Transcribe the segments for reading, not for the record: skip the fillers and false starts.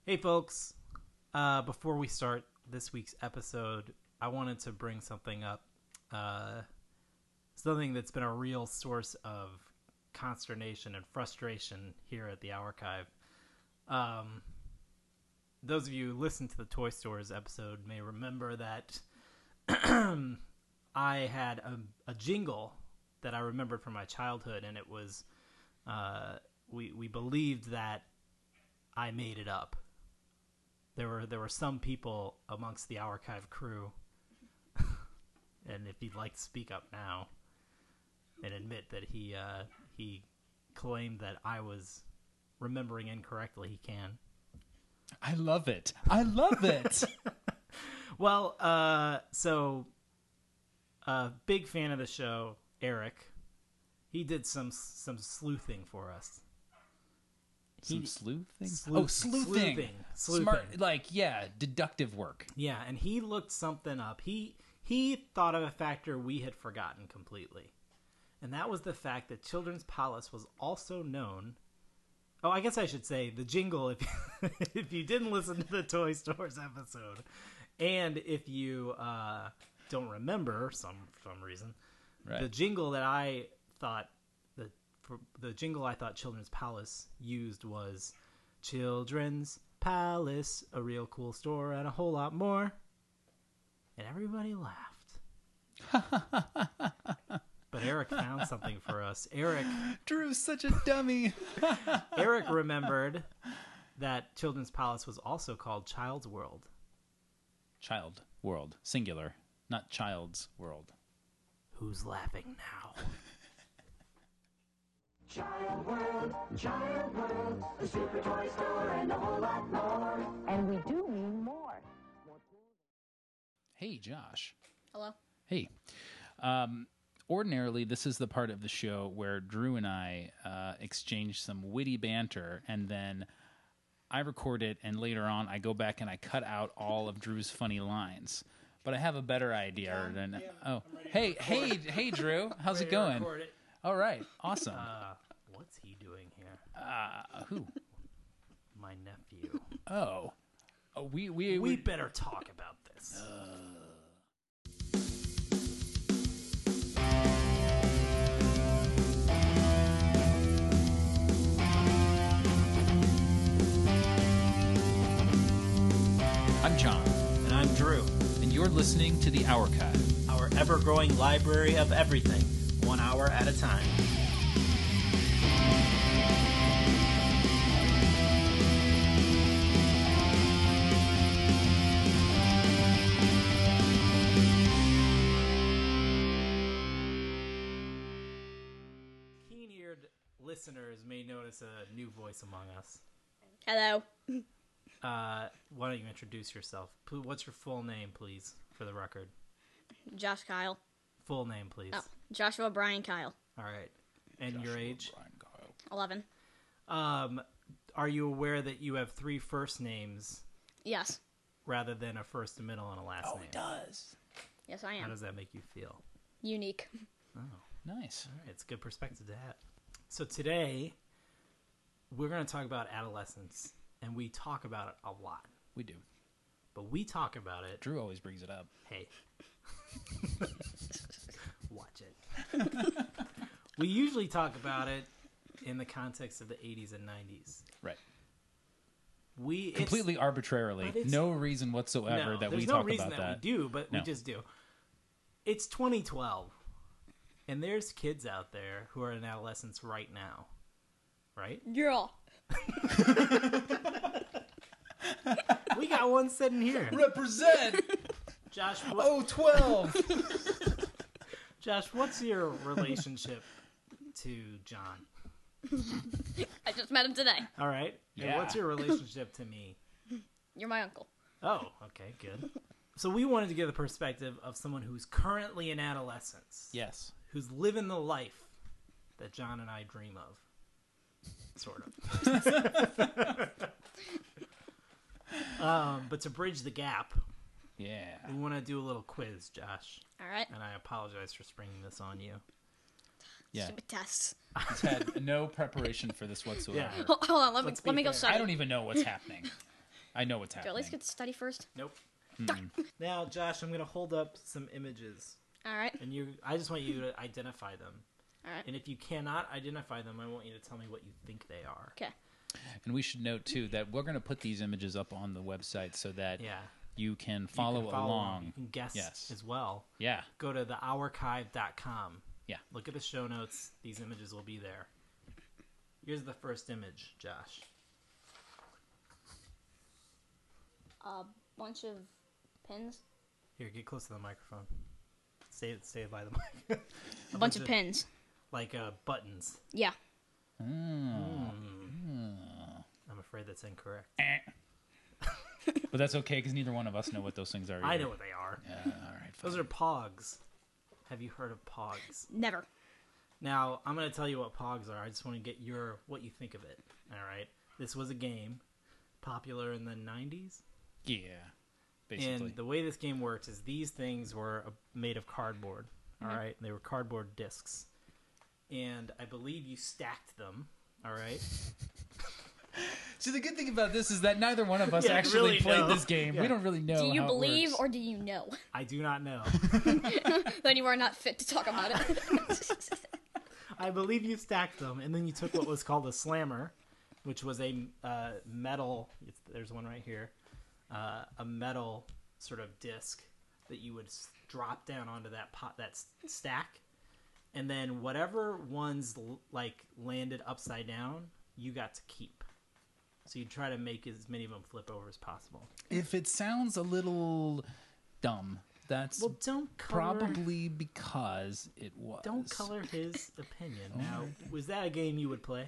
Hey, folks. Before we start this week's episode, I wanted to bring something up. Something that's been a real source of consternation and frustration here at the Archive. Those of you who listened to the Toy Stores episode may remember that I had a jingle that I remembered from my childhood, and it was we believed that I made it up. There were some people amongst the Archive crew, and if he'd like to speak up now and admit that he claimed that I was remembering incorrectly, he can. I love it. I love it. Well, so big fan of the show, Eric. He did some sleuthing for us. Sleuthing? Sleuthing. Smart, deductive work. Yeah, and he looked something up. He thought of a factor we had forgotten completely. And that was the fact that Children's Palace was also known... Oh, I guess I should say the jingle, if you didn't listen to the Toy Stores episode, and if you don't remember some reason, right. The jingle that I thought... The jingle I thought Children's Palace used was Children's Palace, a real cool store and a whole lot more. And everybody laughed. But Eric found something for us. Drew's such a dummy. Eric remembered that Children's Palace was also called Child's World. Child World, singular, not Child's World. Who's laughing now? Child World, a super toy store and a whole lot more. And we do mean more. Hey, Josh. Hello. Hey. Ordinarily, this is the part of the show where Drew and I exchange some witty banter, and then I record it, and later on I go back and I cut out all of Drew's funny lines. But I have a better idea than... Hey, Drew. How's it going? All right, awesome. What's he doing here? Who? My nephew. Oh, we better talk about this. I'm John. And I'm Drew. And you're listening to The Archive, our ever-growing library of everything, 1 hour at a time. Keen-eared listeners may notice a new voice among us. Hello. Why don't you introduce yourself? What's your full name, please, for the record? Josh Kyle. Full name, please. Oh, Joshua Brian Kyle. All right. And your age? 11. Are you aware that you have 3 first names? Yes. Rather than a first, a middle, and a last name? Oh, it does. Yes, I am. How does that make you feel? Unique. Oh. Nice. All right. It's a good perspective to have. So today, we're going to talk about adolescence, and we talk about it a lot. We do. But we talk about it... Drew always brings it up. Hey. Watch it. We usually talk about it in the context of the 80s and 90s. Right. Completely arbitrarily. No reason whatsoever that we talk about that. There's no reason that we do, but we just do. It's 2012, and there's kids out there who are in adolescence right now. Right? Yeah. We got one sitting here. Represent! Josh, 12! Josh, what's your relationship to John? I just met him today. All right. Yeah. And what's your relationship to me? You're my uncle. Oh, okay, good. So we wanted to give the perspective of someone who's currently in adolescence. Yes. Who's living the life that John and I dream of. Sort of. But to bridge the gap, yeah, we want to do a little quiz, Josh. All right. And I apologize for springing this on you. Yeah. Stupid tests. He's had no preparation for this whatsoever. Yeah. Hold on, let me go I study. don't even know what's happening. I know what's Do I happening. at least get to study first? Nope. Now, Josh, I'm going to hold up some images, All right. and I just want you to identify them. All right. And if you cannot identify them, I want you to tell me what you think they are. Okay. And we should note, too, that we're going to put these images up on the website so that Yeah. you can You follow, can along. You can guess Yes. as well. Yeah. Go to thearchive.com. Yeah. Look at the show notes. These images will be there. Here's the first image, Josh. A bunch of pins. Here, get close to the microphone. Stay by the mic. A bunch of pins. Like buttons. Yeah. I'm afraid that's incorrect. But that's okay, because neither one of us know what those things are. I either. know what they are. Yeah, all right. Those are pogs. Have you heard of pogs? Never. Now, I'm going to tell you what pogs are. I just want to get what you think of it. All right? This was a game popular in the 90s. Yeah, basically. And the way this game works is these things were made of cardboard. All right? They were cardboard discs. And I believe you stacked them. All right? So the good thing about this is that neither one of us Yeah, actually really played know. this game. Yeah. We don't really know. Do you how it believe works. or do you know? I do not know. Then you are not fit to talk about it. I believe you stacked them, and then you took what was called a slammer, which was a metal. There's one right here, a metal sort of disc that you would drop down onto that stack, and then whatever ones landed upside down, you got to keep. So you try to make as many of them flip over as possible. If it sounds a little dumb, that's Well, don't color. probably because it was. Don't color his opinion. Now, was that a game you would play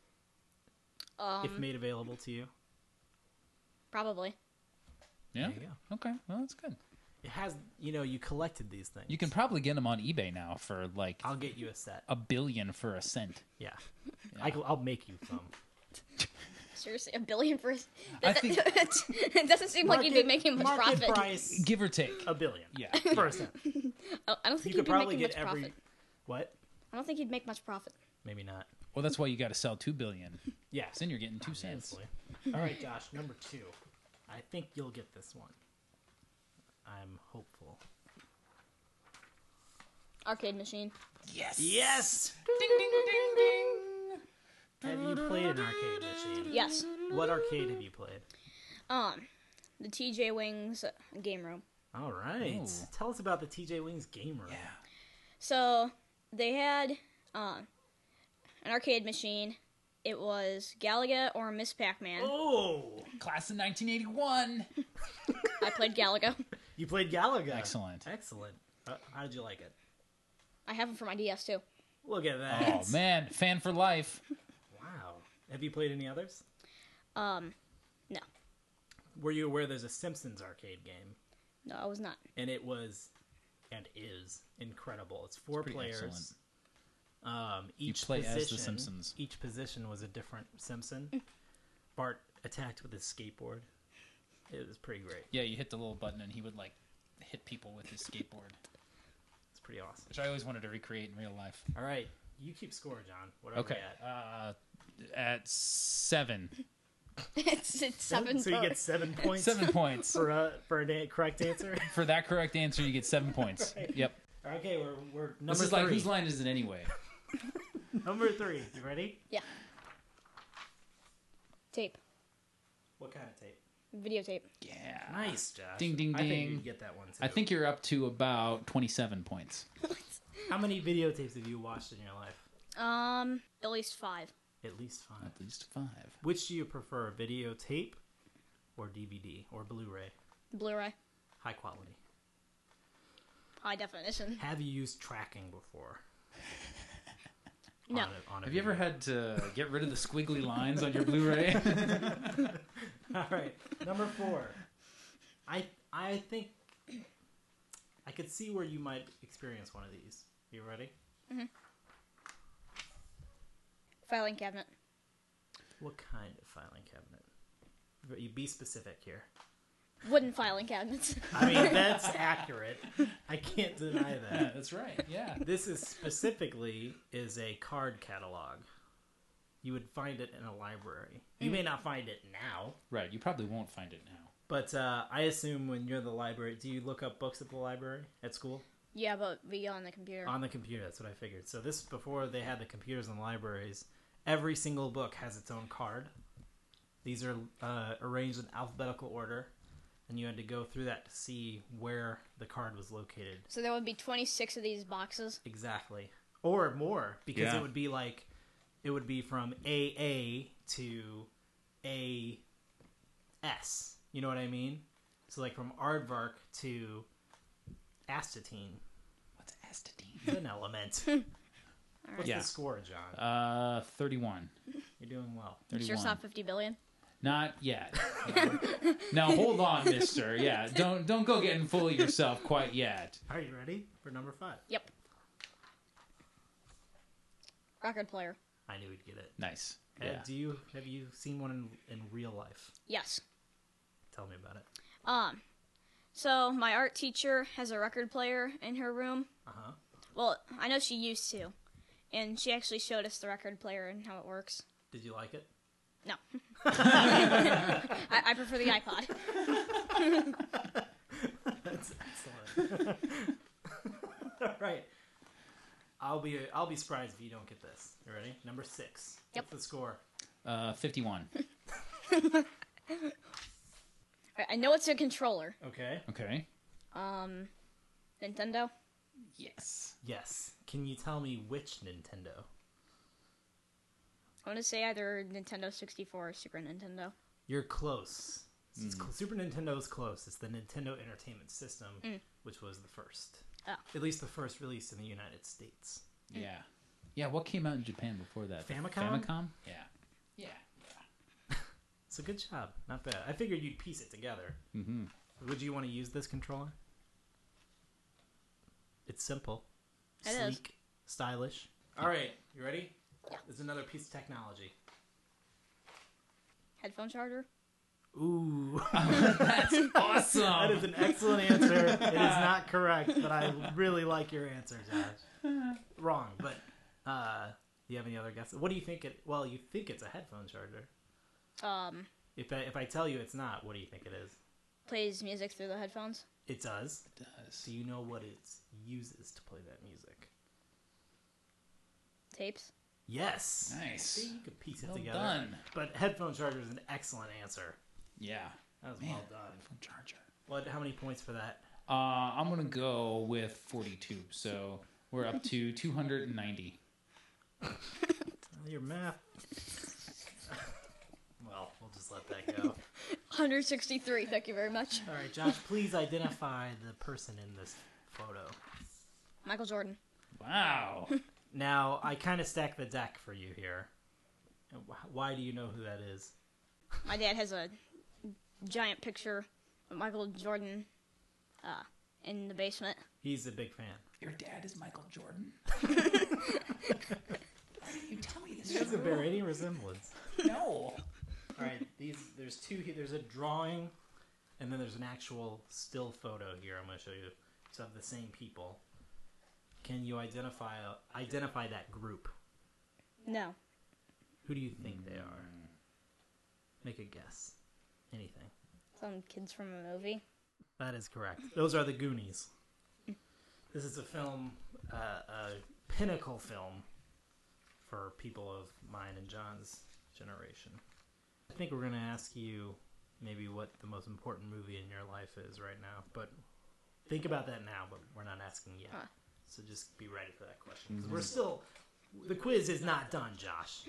if made available to you? Probably. Yeah. There you go. Okay. Well, that's good. It has, you collected these things. You can probably get them on eBay now for like I'll get you a set. $1 billion for a cent. Yeah. I'll make you some. Seriously, $1 billion for... I think- It doesn't seem like you'd be making much market profit. price, Give or take. $1 billion. Yeah. For a cent. Oh, I don't think You you'd could be probably making get much every... profit. What? I don't think you'd make much profit. Maybe not. Well, that's why you got to sell $2 billion. Yeah. Then you're getting 2 cents. Obviously. All right, Josh, number 2. I think you'll get this one. I'm hopeful. Arcade machine. Yes. Yes! Ding ding ding ding. Have you played an arcade machine? Yes. What arcade have you played? The TJ Wings game room. All right. Ooh. Tell us about the TJ Wings game room. Yeah. So they had an arcade machine. It was Galaga or Miss Pac-Man. Oh! Class of 1981. I played Galaga. You played Galaga. Excellent. Excellent. How did you like it? I have them for my DS too. Look at that. Oh man, fan for life. Wow. Have you played any others? No. Were you aware there's a Simpsons arcade game? No, I was not. And it was, and is, incredible. It's 4 pretty players. excellent. Each play position, as the Simpsons. Each position was a different Simpson. Bart attacked with his skateboard. It was pretty great. Yeah, you hit the little button and he would like hit people with his skateboard, It's pretty awesome. which I always wanted to recreate in real life. All right. You keep score, John. What are Okay. we at? At 7. it's 7 So you per- get 7 points 7 points. for a correct answer? For that correct answer, you get 7 points. Right. Yep. Okay, we're number This is 3. like, whose line is it anyway? Number 3. You ready? Yeah. Tape. What kind of tape? Videotape. Yeah. Nice, Josh. Ding, ding, I think ding. you'd get that one, too. I think you're up to about 27 points. How many videotapes have you watched in your life? At least 5. At least 5. At least 5. Which do you prefer, videotape or DVD or Blu-ray? Blu-ray. High quality. High definition. Have you used tracking before? No. On a Have you ever video? had to get rid of the squiggly lines on your Blu-ray? All right, number 4. I think I could see where you might experience one of these. You ready? Filing cabinet. What kind of filing cabinet? You be specific here. Wooden filing cabinets. I mean, that's accurate. I can't deny Yeah, that. that's right. Yeah. This is specifically a card catalog. You would find it in a library. You may not find it now, Right. You probably won't find it now. but I assume when you're in the library, do you look up books at the library at school? Yeah, but be on the computer. On the computer, that's what I figured. So this before they had the computers in the libraries. Every single book has its own card. These are arranged in alphabetical order, and you had to go through that to see where the card was located. So there would be 26 of these boxes. Exactly. Or more, because Yeah. it would be like, it would be from AA to AS. You know what I mean? So like from aardvark to astatine. What's astatine? It's an element. What's Yeah. the score, John? 31. You're doing well. Sure, it's 31. not 50 billion. Not yet. Now hold on, mister. Yeah, don't go getting full of yourself quite yet. Are you ready for number 5? Yep. Record player. I knew we'd get it. Nice. Ed, Yeah. have you seen one in real life? Yes. Tell me about it. So my art teacher has a record player in her room. Uh-huh. Well, I know she used to. And she actually showed us the record player and how it works. Did you like it? No. I prefer the iPod. That's excellent. All right. I'll be surprised if you don't get this. You ready? Number 6. Yep. What's the score? 51. I know it's a controller. Okay. Okay. Nintendo. Yes. Yes. Can you tell me which Nintendo? I want to say either Nintendo 64 or Super Nintendo. You're close. Super Nintendo's close. It's the Nintendo Entertainment System, which was the first. Oh. At least the first released in the United States. Yeah. Yeah, what came out in Japan before that? Famicom? Famicom? Yeah. Yeah. So good job. Not bad. I figured you'd piece it together. Mm-hmm. Would you want to use this controller? It's simple. It is. Sleek. Stylish. All right. You ready? Yeah. There's another piece of technology. Headphone charger. Ooh. Awesome. That is an excellent answer. It is not correct, but I really like your answer, Josh. Wrong, but do you have any other guesses? What do you think it... Well, you think it's a headphone charger. If I tell you it's not, what do you think it is? Plays music through the headphones. It does. It does. Do you know what it uses to play that music? Tapes. Yes. Nice. See, you could piece it Well together. done. But headphone charger is an excellent answer. Yeah. That was Man, well done. phone charger. What? How many points for that? I'm going to go with 42. So we're up to 290. Your math. Well, we'll just let that go. 163. Thank you very much. All right, Josh, please identify the person in this photo. Michael Jordan. Wow. Now, I kind of stacked the deck for you here. Why do you know who that is? My dad has a giant picture of Michael Jordan in the basement. He's a big fan. Your dad is Michael Jordan? You tell me this. He doesn't bear any resemblance. No. All right, there's two here. There's a drawing, and then there's an actual still photo here. I'm going to show you. So of the same people. Can you identify that group? No. Who do you think they are? Make a guess. Anything. Some kids from a movie. That is correct. Those are the Goonies. This is a film, a pinnacle film for people of mine and John's generation. I think we're going to ask you maybe what the most important movie in your life is right now, but think about that now, but we're not asking yet. So just be ready for that question. 'Cause we're still... The quiz is not done, Josh.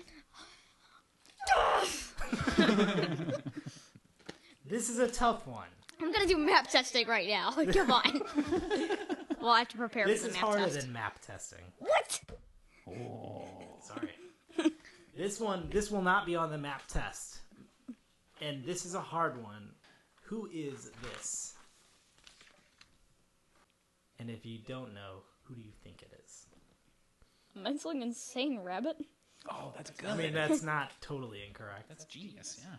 This is a tough one. I'm gonna do map testing right now. Come on. Well, I have to prepare This for is the map harder test. than map testing. What? Sorry. This will not be on the map test. And this is a hard one. Who is this? And if you don't know, who do you think it is? Mentally insane rabbit. Oh, that's good. I mean, that's not totally incorrect. That's genius, yeah.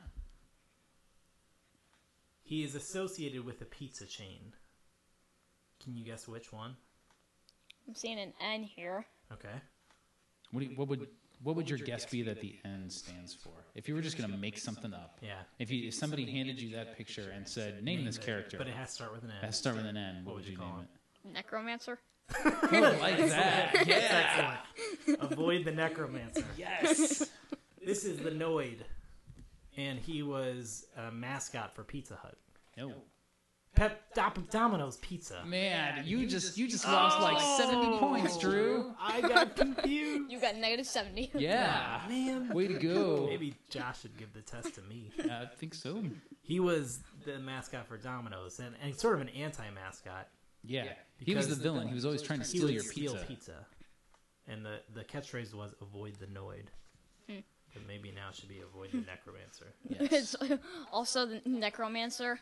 He is associated with a pizza chain. Can you guess which one? I'm seeing an N here. Okay. What would What would your guess be that the N stands for? If you were just going to make something up. Yeah. If somebody handed you that picture and said, name this character. But it has to start with an N. It has to start with an N. What would you call name it? Necromancer. I like that. Yeah. Excellent. Avoid the Necromancer. Yes. This is the Noid, and he was a mascot for Pizza Hut. No. Domino's Pizza. Man, you just lost like 70 points, Drew. I got confused. You got negative 70. Yeah. Man. Way to go. Maybe Josh should give the test to me. I think so. He was the mascot for Domino's, and sort of an anti-mascot. Yeah. He was the villain. He was always trying to steal your pizza. And the catchphrase was avoid the Noid. But maybe now it should be avoid the Necromancer. Yes. Also, the Necromancer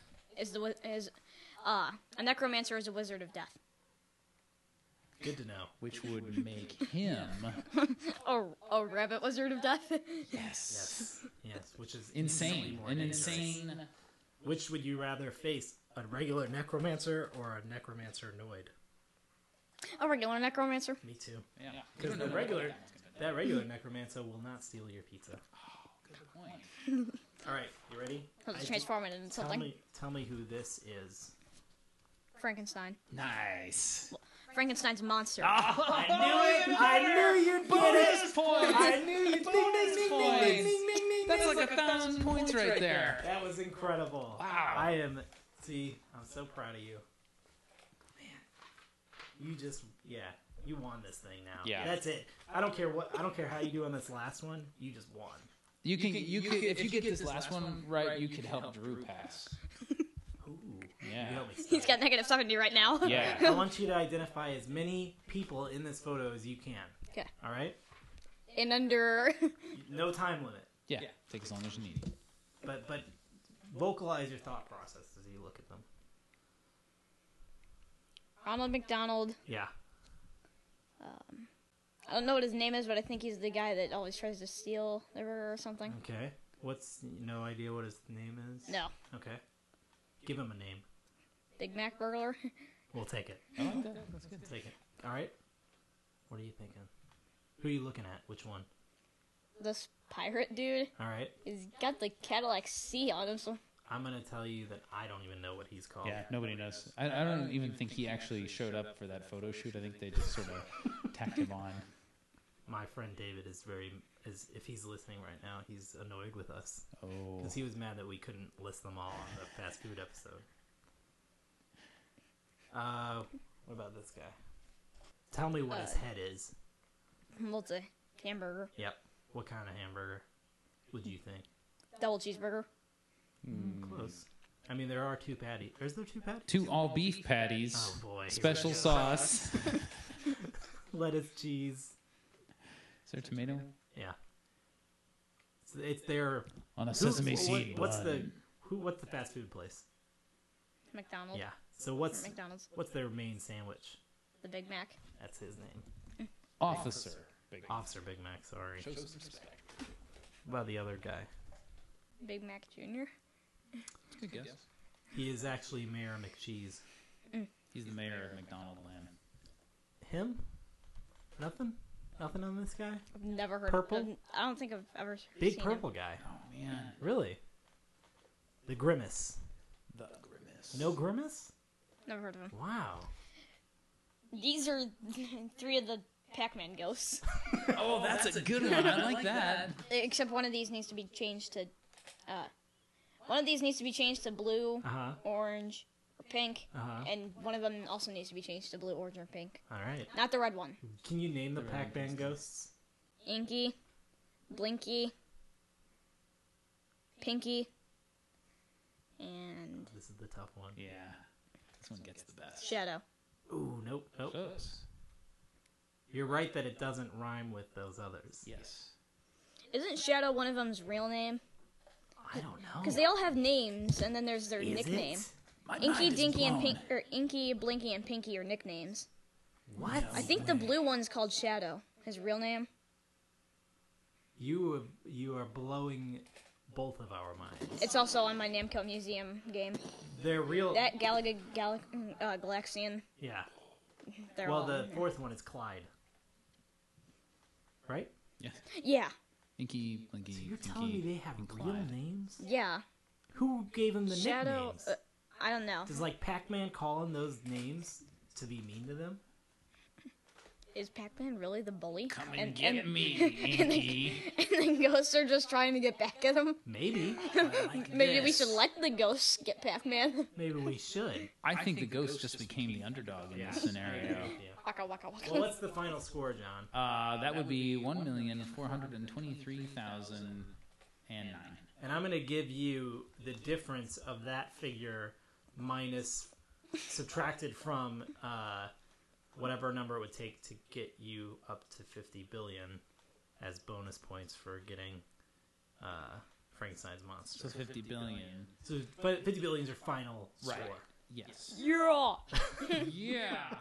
a Necromancer is a wizard of death. Good to know. Which would make him A rabbit wizard of death. Yes, which is insane. infinitely more An dangerous. insane. Which would you rather face, a regular Necromancer or a Necromancer Noid? A regular Necromancer. Me too. Yeah. Because that regular Necromancer will not steal your pizza. Good point. All right, you ready? He'll just transform it into something. Tell me who this is. Frankenstein. Nice. Frankenstein's monster. I knew it! I knew you'd get it! Points. I knew you'd Bonus points. That's like 1,000 points right there. That was incredible. Wow. I'm so proud of you. Man. You won this thing now. Yeah. That's it. I don't care how you do on this last one. You just won. You could if you get this last one right, you could help Drew pass. Ooh. Yeah. You helped me He's got negative 70 right now. Yeah. I want you to identify as many people in this photo as you can. Okay. All right? In under... No time limit. Yeah. Take as long as you need. But vocalize your thought process as you look at them. Ronald McDonald. Yeah. I don't know what his name is, but I think he's the guy that always tries to steal the burger or something. Okay. No idea what his name is? No. Okay. Give him a name. Big Mac burglar. We'll take it. I like that. That's good. Take it. All right. What are you thinking? Who are you looking at? Which one? This pirate dude. All right. He's got the Cadillac C on him, so... I'm going to tell you that I don't even know what he's called. Yeah, nobody knows. I don't even think he actually showed up for that photo shoot. I think they just sort of tacked him on. My friend David is if he's listening right now, he's annoyed with us. Oh. Because he was mad that we couldn't list them all on the fast food episode. What about this guy? Tell me what his head is. Well, it's a hamburger. Yep. What kind of hamburger would you think? Double cheeseburger. Close. I mean, there are two patties. Is there two patties? 2 all beef patties. Oh, boy. Special sauce. Lettuce, cheese. Is there tomato? Yeah. It's their... On a sesame seed What's bun. the fast food place? McDonald's. Yeah. So what's McDonald's. what's their main sandwich? The Big Mac. That's his name. Officer. Big Officer Big Mac, sorry. Show some respect. What about the other guy? Big Mac Jr. Good guess. He is actually Mayor McCheese. He's the mayor of McDonald Land. Him? Nothing? Nothing on this guy? I've never heard Purple? of him. I don't think I've ever Big seen purple him. guy. Oh, man. Really? The Grimace. The Grimace. No Grimace? Never heard of him. Wow. These are 3 of the Pac-Man ghosts. Oh, that's a good one. I like that. Except one of these needs to be changed to... blue, orange, or pink. And one of them also needs to be changed to blue, orange, or pink. All right. Not the red one. Can you name the Pac-Man ghosts? Inky, Blinky, Pinky, and This is the tough one. Yeah. This one gets the best. Shadow. Ooh, nope. Close. You're right that it doesn't rhyme with those others. Yes. Isn't Shadow one of them's real name? I don't know. Because they all have names, and then there's their Is nickname. it? My Inky, mind is Dinky, and blown. Pink, or Inky, Blinky, and Pinky are nicknames. What? I think the blue one's called Shadow. His real name. You are blowing both of our minds. It's also on my Namco Museum game. They're real. That Galaxian. Yeah. They're Well, all the in here. fourth one is Clyde. Right? Yeah. Yeah. Inky, Blinky, You're Pinky, telling me they have and real Clyde. names? Yeah. Who gave them the Shadow. nicknames? I don't know. Does like Pac-Man call in those names to be mean to them? Is Pac-Man really the bully? Come and get me, Inky. And the ghosts are just trying to get back at him. Maybe. Maybe we should let the ghosts get Pac-Man. Maybe we should. I think the ghost just became the underdog in this scenario. Yeah. Waka waka waka. Well, what's the final score, John? That would be 1,423,009. And I'm going to give you the difference of that figure minus subtracted from whatever number it would take to get you up to 50 billion as bonus points for getting Frankenstein's monster. So 50 billion. So, but 50 billion is your final Right. score. Yes. Yeah. Yeah.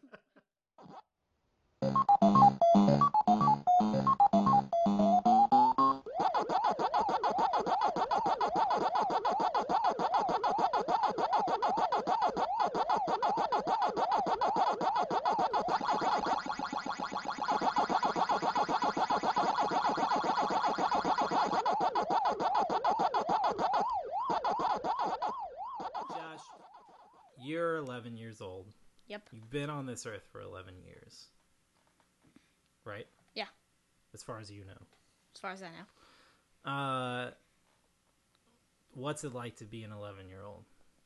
Josh, you're 11 years old. Yep. You've been on this earth for 11 years. Right? Yeah. As far as you know. As far as I know. What's it like to be an 11-year-old?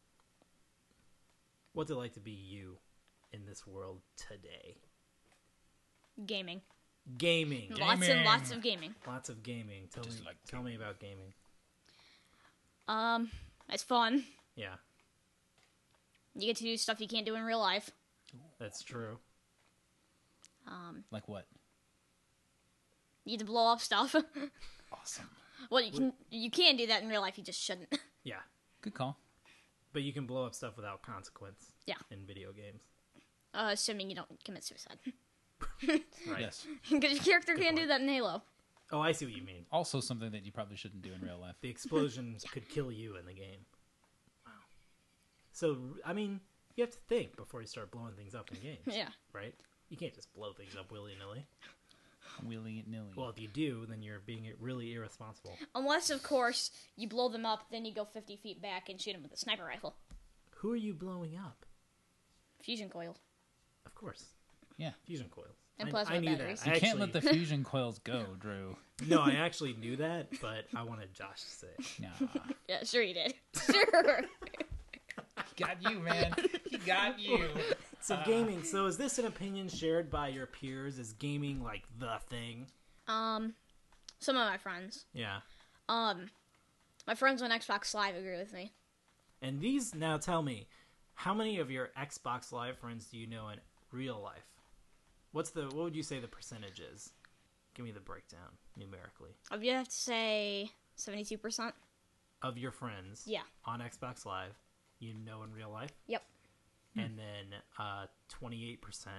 What's it like to be you in this world today? Gaming. Gaming. Lots and lots of gaming. Lots of gaming. Tell me about gaming. It's fun. Yeah, You get to do stuff you can't do in real life. that's true. Like what? You get to blow up stuff. Awesome. Well, you can do that in real life. You just shouldn't. Yeah, Good call. but you can blow up stuff without consequence. Yeah. In video games. Assuming you don't commit suicide. Right. Yes. Because your character can't do that in Halo. Oh, I see what you mean. Also something that you probably shouldn't do in real life. The explosions could kill you in the game. Wow. So, I mean, you have to think before you start blowing things up in games. Yeah. Right? You can't just blow things up willy-nilly. Willy-nilly. Well, if you do, then you're being really irresponsible. Unless, of course, you blow them up, then you go 50 feet back and shoot them with a sniper rifle. Who are you blowing up? Fusion coils. Of course. Yeah. Fusion coils. And plasma I knew batteries. that. You I can't let actually- the fusion coils go, Drew. No, I actually knew that, but I wanted Josh to say it. Nah. Yeah, sure you did. Sure. He got you, man. He got you. So gaming. So is this an opinion shared by your peers? Is gaming like the thing? Some of my friends. Yeah. My friends on Xbox Live agree with me. And these, now tell me, how many of your Xbox Live friends do you know in real life? What would you say the percentage is? Give me the breakdown numerically. You have to say 72%. Of your friends Yeah. on Xbox Live, you know in real life? Yep. And then 28%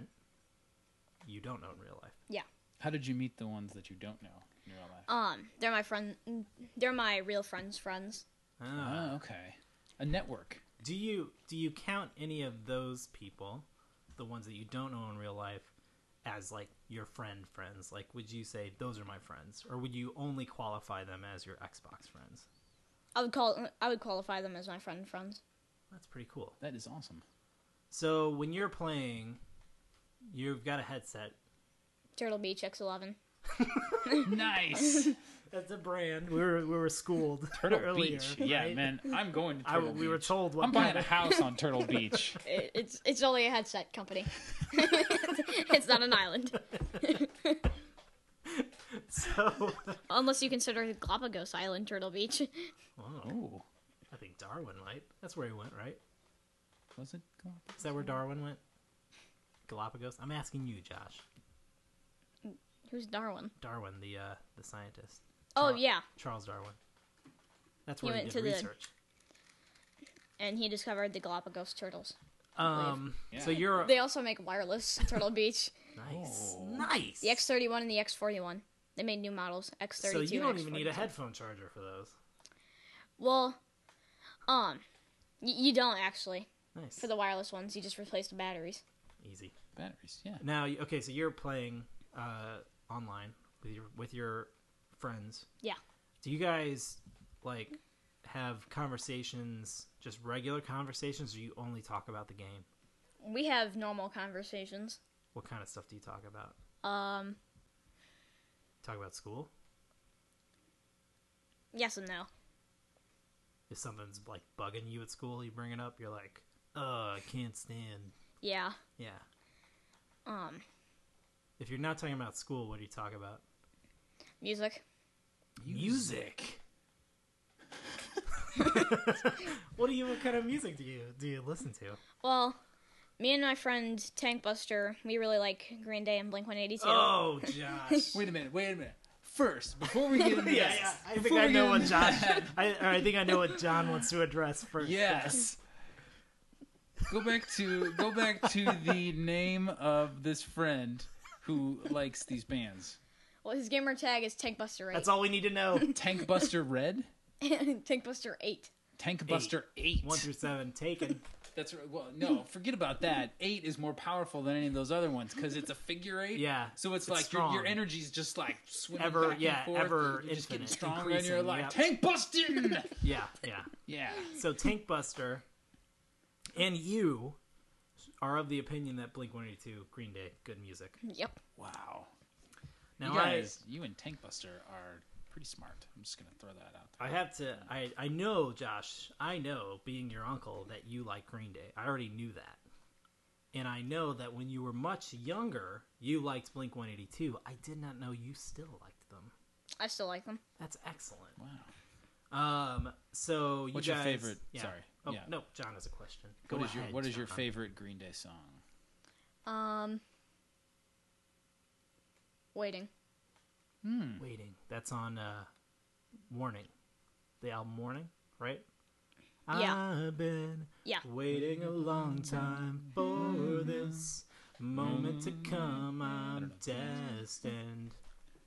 you don't know in real life. Yeah. How did you meet the ones that you don't know in real life? They're my friend. They're my real friends' friends. Oh, okay. A network. Do you count any of those people, the ones that you don't know in real life, as like your friends? Like, would you say those are my friends, or would you only qualify them as your Xbox friends? I would qualify them as my friends. That's pretty cool. That is awesome. So when you're playing, you've got a headset. Turtle Beach X11. Nice. That's a brand. We were schooled Turtle earlier. Beach. Yeah, right? man. I'm going to Turtle Beach. We were told what I'm buying kind a of- house on Turtle Beach. It's only a headset company. It's not an island. So, Unless you consider Galapagos Island Turtle Beach. Oh. I think Darwin might. That's where he went, right? Was it? Is that where Darwin went? Galapagos? I'm asking you, Josh. Who's Darwin? Darwin, the scientist. Oh, Char- yeah. Charles Darwin. That's He where he went did to the- research. And he discovered the Galapagos turtles. So Yeah. you're They also make wireless Turtle Beach. nice, Oh. nice. The X31 and the X41. They made new models, X32 So you don't and even X42. need a headphone charger for those. Well, you don't actually. Nice. For the wireless ones, you just replace the batteries. Easy. Batteries, yeah. Now, okay, so you're playing online with your friends. Yeah. Do you guys like have conversations, just regular conversations, or you only talk about the game? We have normal conversations. What kind of stuff do you talk about? Talk about school? Yes and no. If something's like bugging you at school, you bring it up, you're like, I can't stand. Yeah. Yeah. If you're not talking about school, what do you talk about? Music. Music. What kind of music do you listen to? Well, me and my friend Tank Buster, we really like Green Day and Blink-182. Oh, Josh. Wait a minute. First, before we get into Yeah, this, yeah. I think before I we know get what into Josh. that, I think I know what John wants to address first. yes. Go back to the name of this friend who likes these bands. Well, his gamer tag is Tank Buster 8. That's all we need to know. Tank Buster Red, Tank Buster 8. Tank Buster 8. 1 through 7 taken. That's right. Well, no, forget about that. 8 is more powerful than any of those other ones because it's a figure 8. Yeah, So it's it's like strong. your energy's just like swimming Ever- back yeah, and forth. ever You're just getting infinite, stronger, and you're increasing, like yep. tank busting. Yeah. Yeah. So Tank Buster and you are of the opinion that Blink-182, Green Day, good music. Yep. Wow. Now You guys, you and Tank Buster are pretty smart. I'm just gonna throw that out there. I have to. I know, Josh. I know, being your uncle, that you like Green Day. I already knew that, and I know that when you were much younger, you liked Blink-182. I did not know you still liked them. I still like them. That's excellent. Wow. So you What's guys, your favorite? Yeah. Sorry. Oh Yeah. no, John has a question. What Go is your ahead, What is your John. favorite Green Day song? Waiting. Waiting. That's on Warning, the album Warning, right? Yeah. I've been Yeah. waiting a long time for this moment to come. I'm destined.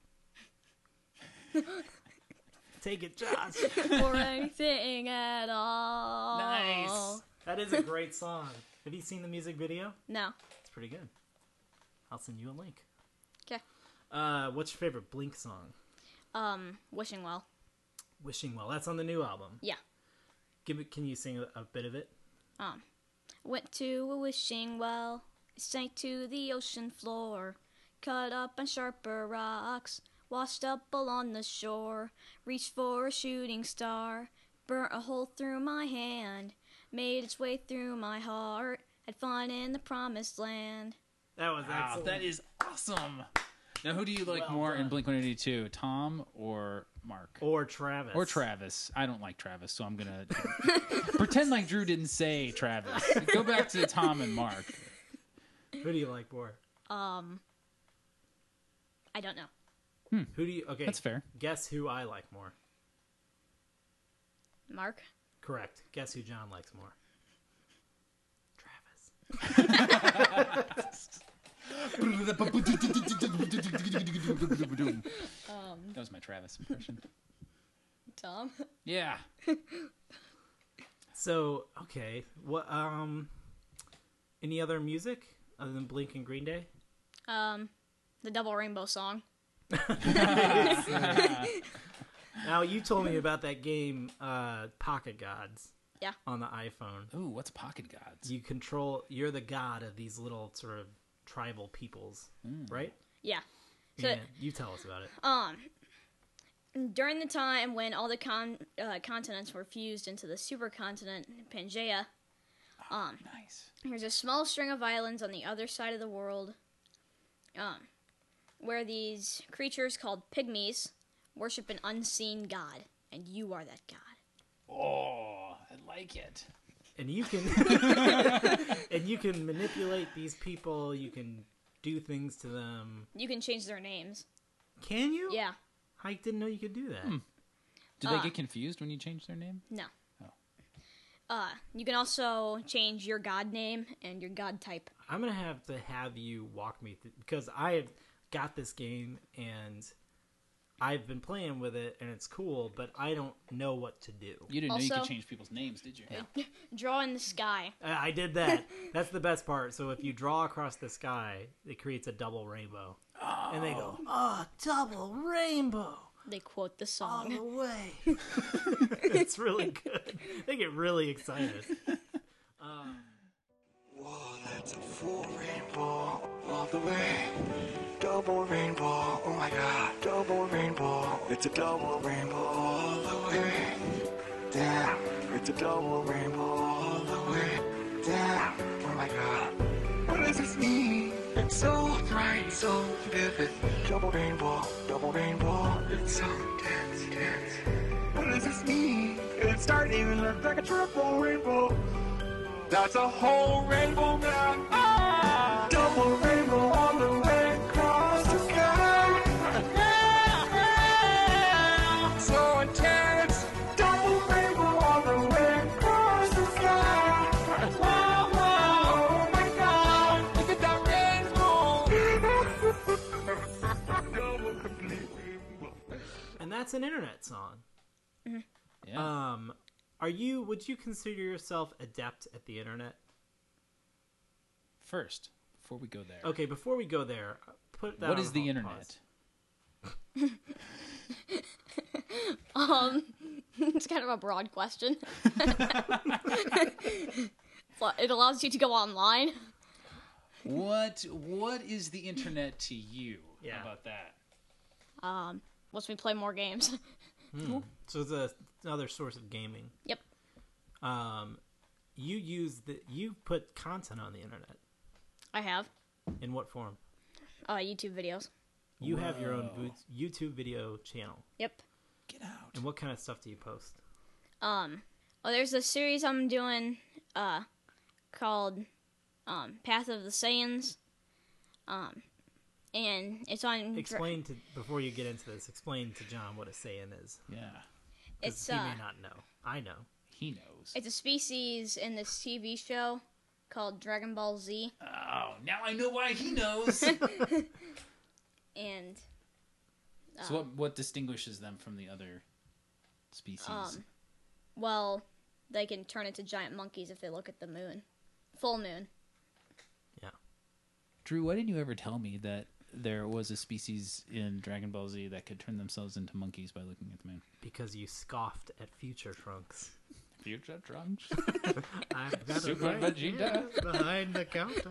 Take it, Josh. For anything at all. Nice. That is a great song. Have you seen the music video? No. It's pretty good. I'll send you a link. Okay. What's your favorite Blink song? Wishing Well. Wishing Well. That's on the new album. Yeah. Can you sing a bit of it? Went to a wishing well, sank to the ocean floor, cut up on sharper rocks, washed up along the shore, reached for a shooting star, burnt a hole through my hand, made its way through my heart, had fun in the promised land. That was Wow, excellent. that is awesome. Now, who do you like Well more in done. Blink-182? Tom or Mark? Or Travis. Or Travis. I don't like Travis, so I'm going to pretend like Drew didn't say Travis. Go back to Tom and Mark. Who do you like more? I don't know. Who do you? Okay, That's fair. Guess who I like more. Mark? Correct. Guess who John likes more. Travis. That was my Travis impression. Tom? Yeah. So okay, what? Any other music other than Blink and Green Day? The Double Rainbow song. Now you told me about that game, Pocket Gods. Yeah. On the iPhone, Ooh, what's Pocket Gods? you're the god of these little sort of tribal peoples, right? Yeah. So, Yeah, you tell us about it. during the time when all the continents were fused into the supercontinent Pangea, Nice. there's a small string of islands on the other side of the world, where these creatures called pygmies worship an unseen god, and you are that god. Oh, I like it. And you can and you can manipulate these people. You can do things to them. You can change their names. Can you? Yeah. I didn't know you could do that. Do they get confused when you change their name? No. Oh. You can also change your god name and your god type. I'm gonna have to have you walk me through, because I have got this game and I've been playing with it and it's cool, but I don't know what to do. You didn't know you Also- could change people's names, did you? Draw in the sky. I did that. That's the best part. So if you draw across the sky, it creates a double rainbow. And they go, "Oh, double rainbow They quote the all song. the way." It's really good. They get really excited. Whoa, that's a full rainbow all the way. Double rainbow, oh my god, double rainbow. It's a double rainbow all the way. Damn, it's a double rainbow all the way. Damn, oh my god. What does this mean? It's so bright, so vivid. Double rainbow, it's so dense, dense. What does this mean? It's starting to even look like a triple rainbow. That's a whole rainbow now. Ah! Double rainbow all the way across the sky. So intense. Double rainbow all the way across the sky. Wow, wow, oh my god. Look at that rainbow. Double complete rainbow. And that's an internet song. Yeah. Would you consider yourself adept at the internet? First, before we go there, Okay, before we go there, put that what on is the hold, internet? pause. It's kind of a broad question. It allows you to go online. What is the internet to you? Yeah. How about that? Lets me play more games. So it's another source of gaming. Yep. You put content on the internet. I have. In what form? YouTube videos. You have your own YouTube video channel. Yep. Get out. And what kind of stuff do you post? There's a series I'm doing called Path of the Saiyans. And it's on Before you get into this, explain to John what a Saiyan is. Yeah. 'Cause It's he may not know. I know. He knows. it's a species in this TV show called Dragon Ball Z. Oh, now I know why he knows. And So what distinguishes them from the other species? well, they can turn into giant monkeys if they look at the moon. Full moon. Yeah. Drew, why didn't you ever tell me that there was a species in Dragon Ball Z that could turn themselves into monkeys by looking at the moon? Because you scoffed at Future Trunks. Future Trunks? I've got Super Vegeta? behind the counter.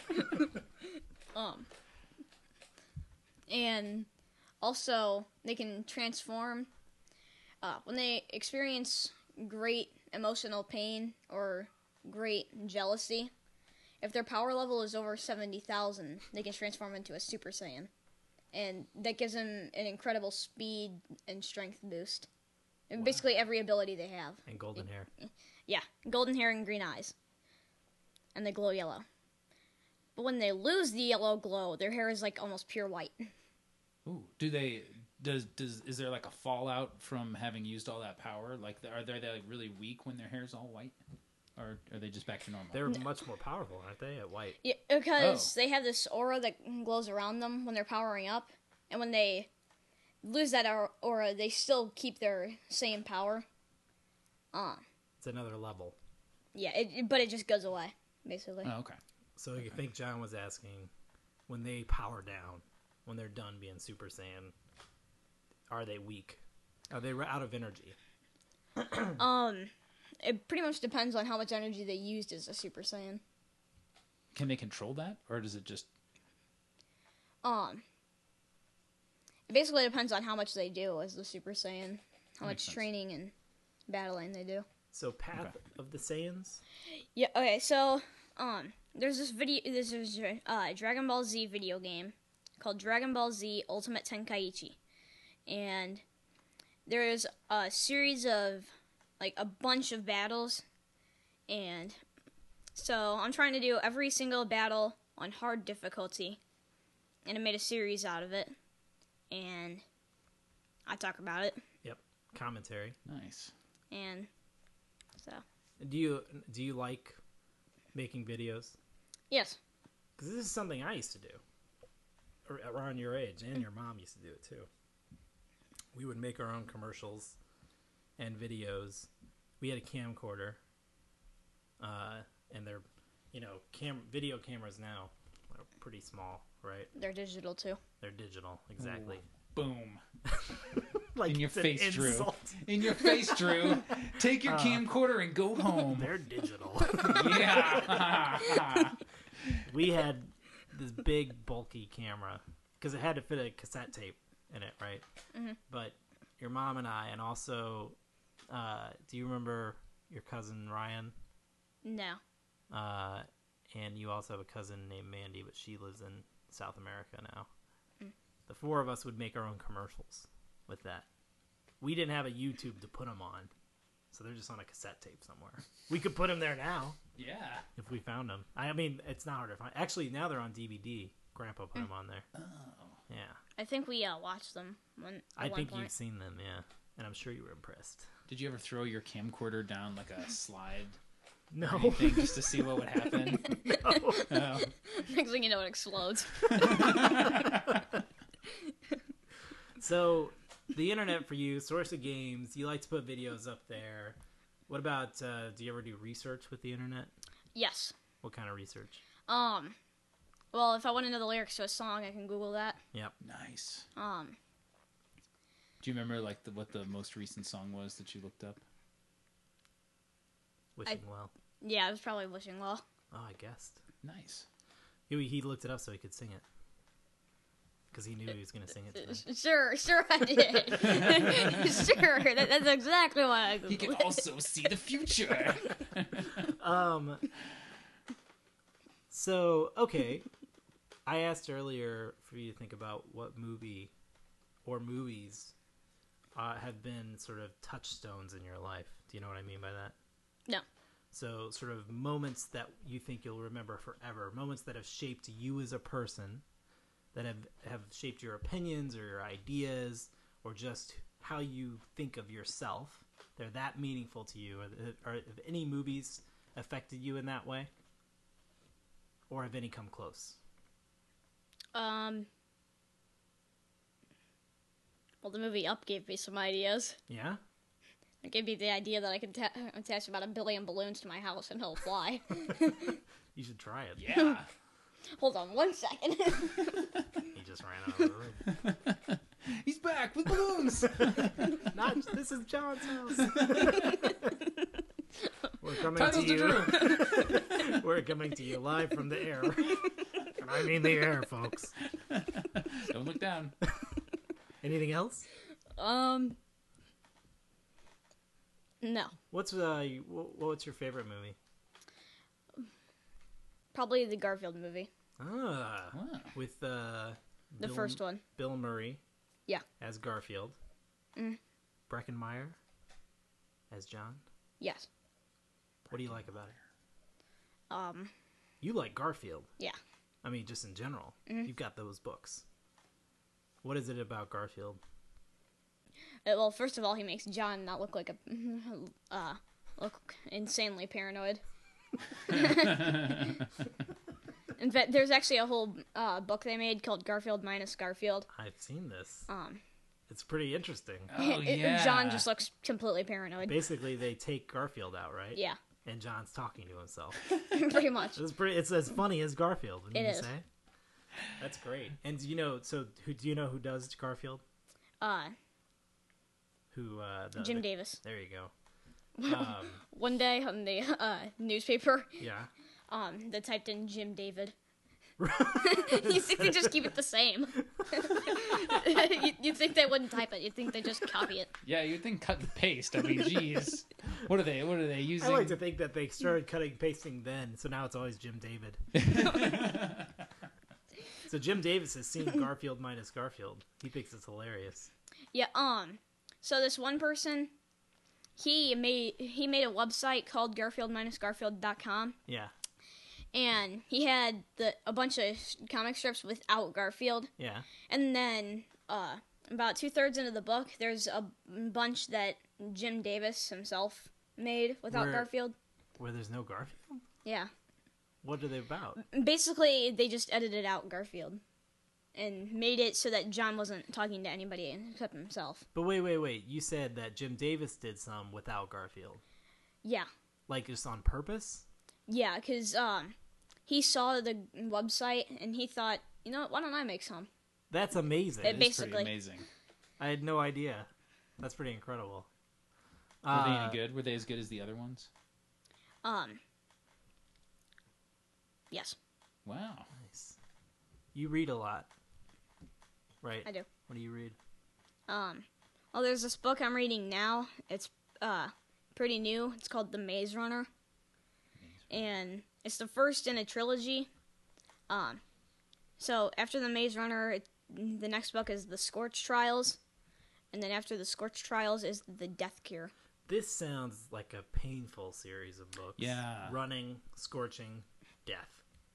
And also, they can transform when they experience great emotional pain or great jealousy. If their power level is over 70,000, they can transform into a Super Saiyan. And that gives them an incredible speed and strength boost. And basically every ability they have. And golden hair. Yeah, golden hair and green eyes. And they glow yellow. But when they lose the yellow glow, their hair is like almost pure white. Ooh, is there like a fallout from having used all that power? Like, are they like really weak when their hair's all white, or are they just back to normal? They're much more powerful, aren't they, at white? Yeah, because they have this aura that glows around them when they're powering up, and when they lose that aura, they still keep their same power. It's another level. Yeah, but it just goes away, basically. Oh, okay. So you think John was asking, when they power down, when they're done being Super Saiyan, are they weak? Are they out of energy? It pretty much depends on how much energy they used as a Super Saiyan. Can they control that, or does it just? It basically depends on how much they do as the Super Saiyan, how Makes much sense. training and battling they do. So Path of the Saiyans? Yeah. Okay. So, there's this Dragon Ball Z video game called Dragon Ball Z Ultimate Tenkaichi, and there's a series of like a bunch of battles, and so I'm trying to do every single battle on hard difficulty, and I made a series out of it, and I talk about it, Yep. Commentary. Nice. and so Do you like making videos? yes. Because this is something I used to do. Around your age, and your mom used to do it too. We would make our own commercials and videos. We had a camcorder, and they're, video cameras now are pretty small, right? They're digital too. They're digital, exactly. Boom. Like In your it's an face, Drew. insult. In your face, Drew. Take your camcorder and go home. They're digital. Yeah. We had this big, bulky camera because it had to fit a cassette tape in it, right? Mm-hmm. But your mom and I, and also, do you remember your cousin Ryan? No. And you also have a cousin named Mandy, but she lives in South America now. The four of us would make our own commercials with that. We didn't have a YouTube to put them on, so they're just on a cassette tape somewhere. We could put them there now Yeah. if we found them. I mean, it's not hard to find. Actually, now they're on DVD. Grandpa put them on there. Oh. Yeah. I think we watched them at I one think point. you've seen them, yeah. And I'm sure you were impressed. Did you ever throw your camcorder down like a slide No. or anything just to see what would happen? No. Next thing you know, it explodes. So, the internet for you, source of games, you like to put videos up there. What about, do you ever do research with the internet? Yes. What kind of research? Well, if I want to know the lyrics to a song, I can Google that. Yep. Nice. Um, Do you remember like what the most recent song was that you looked up? Wishing well. yeah, it was probably Wishing Well. Oh, I guessed. Nice. He looked it up so he could sing it. Because he knew he was going to sing it today. Sure I did. Sure, that's exactly why I Googled He can it. also see the future. So, okay. I asked earlier for you to think about what movie or movies have been sort of touchstones in your life. Do you know what I mean by that? No. So, sort of moments that you think you'll remember forever. Moments that have shaped you as a person. That have shaped your opinions or your ideas. Or just how you think of yourself. They're that meaningful to you. Or have any movies affected you in that way? Or have any come close? Well, the movie Up gave me some ideas. Yeah? It gave me the idea that I could attach about 1 billion balloons to my house and he'll fly. You should try it. Yeah. Hold on 1 second. He just ran out of the room. He's back with balloons. This is John's house. We're coming Titles to to you. Drew. We're coming to you live from the air. And I mean the air, folks. Don't look down. Anything else? No. What's your favorite movie? Probably the Garfield movie. With The first one. Bill Murray. Yeah. As Garfield. Breckenmeyer as John. Yes. What do you like about it? You like Garfield. Yeah. I mean, just in general. You've got those books. What is it about Garfield? Well, first of all, he makes John not look like look insanely paranoid. In fact, there's actually a whole book they made called Garfield minus Garfield. I've seen this. It's pretty interesting. Oh, yeah. John just looks completely paranoid. Basically, they take Garfield out, right? Yeah, And John's talking to himself. pretty much. It's as funny as Garfield, wouldn't It you is. say? That's great. And do you know who does Garfield? Jim Davis. There you go. One day on the newspaper, Yeah. they typed in Jim David. You think they just keep it the same? You'd think they wouldn't type it. You'd think they just copy it. Yeah, you'd think cut and paste. I mean, geez. What are they using? I like to think that they started cutting and pasting then, so now it's always Jim David. So Jim Davis has seen Garfield minus Garfield. He thinks it's hilarious. Yeah. So this one person, he made a website called Garfield-Garfield.com. Yeah. And he had a bunch of comic strips without Garfield. Yeah. And then about 2/3 into the book, there's a bunch that Jim Davis himself made without Garfield. Where there's no Garfield? Yeah. What are they about? Basically, they just edited out Garfield and made it so that John wasn't talking to anybody except himself. But wait. You said that Jim Davis did some without Garfield. Yeah. Like just on purpose? Yeah, because he saw the website and he thought, you know what, why don't I make some? That's amazing. It- It's pretty basically. amazing. I had no idea. That's pretty incredible. Were they any good? Were they as good as the other ones? Yes, Wow. Nice. You read a lot, right? I do. What do you read? Well, there's this book I'm reading now. It's pretty new. It's called The Maze Runner, and it's the first in a trilogy. So after The Maze Runner, the next book is The Scorch Trials, and then after The Scorch Trials is The Death Cure. This sounds like a painful series of books. Yeah. Running, scorching, death.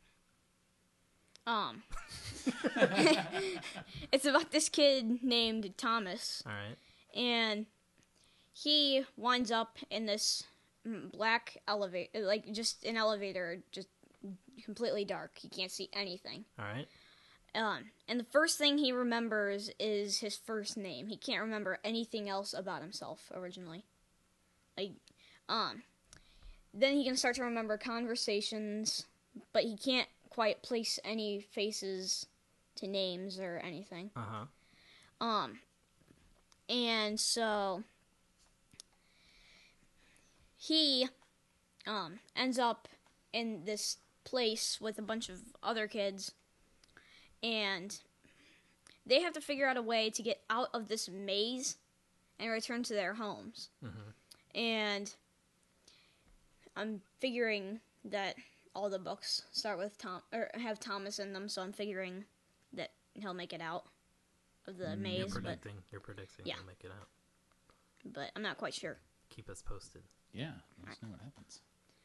It's about this kid named Thomas, All right. and he winds up in this black elevator, like just an elevator, just completely dark. He can't see anything. All right. And the first thing he remembers is his first name. He can't remember anything else about himself originally. Then he can start to remember conversations, but he can't quite place any faces to names or anything. Uh-huh. And so he ends up in this place with a bunch of other kids, and they have to figure out a way to get out of this maze and return to their homes. And I'm figuring that all the books start with have Thomas in them, so I'm figuring that he'll make it out of the maze. You're predicting Yeah. you'll make it out. But I'm not quite sure. Keep us posted. Yeah. Let us know what happens.